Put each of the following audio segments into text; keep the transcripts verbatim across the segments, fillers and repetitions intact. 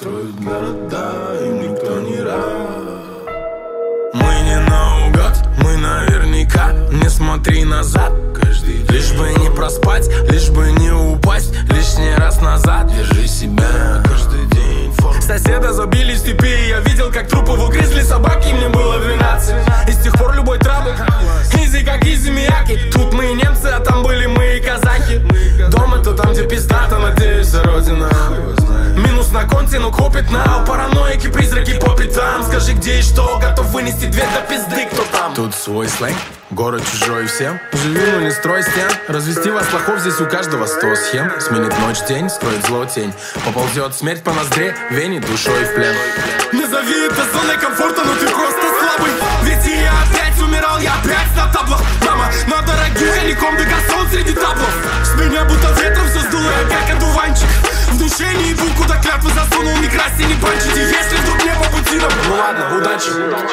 строят города, им никто не рад. Мы не наугад, мы наверняка. Не смотри назад, каждый день. Лишь бы не проспать, лишь бы не упасть лишний раз назад. Держи себя каждый день. Соседа забили в степи, и я видел, как трупы угрызли собаки. Мне было двенадцать, и с тех пор любой трабл изи, как изи Мияки. Тут мы немцы, а там были мы и казаки. Дом это там, где пиздата, надеюсь, родина. Минус на конте, но копит на параноики, призраки по пятам. Скажи, где и что, готов вынести дверь до пизды, кто там? Тут свой сленг, город чужой всем. Живи, но не строй стен. Развести вас плохов, здесь у каждого сто схем. Сменит ночь день, строит зло тень. Поползет смерть по ноздре, вене душой в плен. Назови это зоной комфорта, но ты просто слабый. Ведь я опять умирал, я опять на таблах. Мама, на дорогих коньяком догасол среди таблов. С меня будто ветром все сдуло, я как одуванчик. В душе не иду, куда клятвы засунул, не красти, не панчите. Если вдруг не по пути, ну ладно, удачи.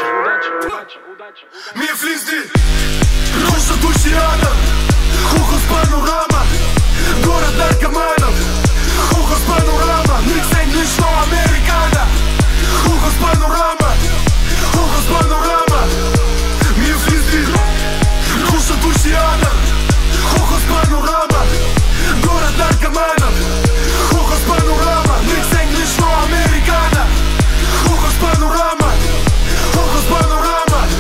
Mir fließt die Rusche durch die Adern. Hoch aus Panorama, город наркоманов. Hoch aus Panorama, nix Englisch, no Amerikaner. Hoch aus Panorama, hoch aus Panorama. Mir fließt die Rusche durch die Adern. Hoch aus Panorama, город наркоманов. Hoch aus Panorama, nix Englisch, no Amerikaner. Hoch aus Panorama, hoch aus Panorama.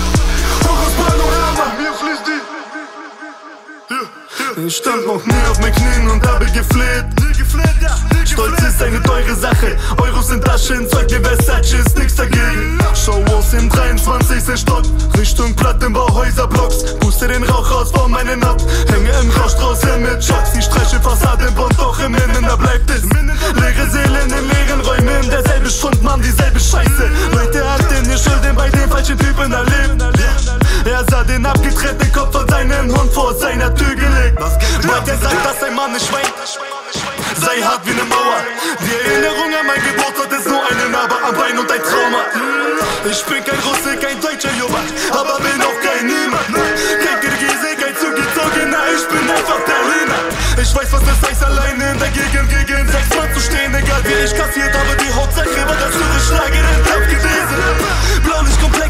Ich stand noch nie auf meinen Knien und habe gefleht. Stolz ist eine teure Sache, Euros sind Taschen, Zeug wie Versace, ist nix dagegen. Show aus im dreiundzwanzigsten Stock, Richtung Plattenbauhäuserblocks. Puste den Rauch raus vor meinen Ab, hänge im Rausch draußen mit Schocks. Die streiche Fassadenbund, doch im Innen, da bleibt es. Leere Seelen in leeren Räumen, derselbe Schund, Mann, dieselbe Scheiße. Leute hatten ihr Schulden bei den falschen Typen erlebt. Er sah den abgetrennten Kopf von seinem Hund vor seiner Tür gelegt. Meint er sagt, dass ein Mann nicht weint, sei hart wie ne Mauer. Die Erinnerung an mein Geburtstag ist nur eine Narbe am Bein und ein Trauma. Ich bin kein Russe, kein deutscher Jubak, aber bin auch kein Niemand. Kein Kirgise, kein Zugezogener, ich bin einfach Berliner. Ich weiß, was das heißt, alleine in der Gegend gegen sechs Mann zu stehen. Egal wie ich kassiert habe, die Hauptsache war das frühe Schlager im Kampf gewesen. Blaulicht komplex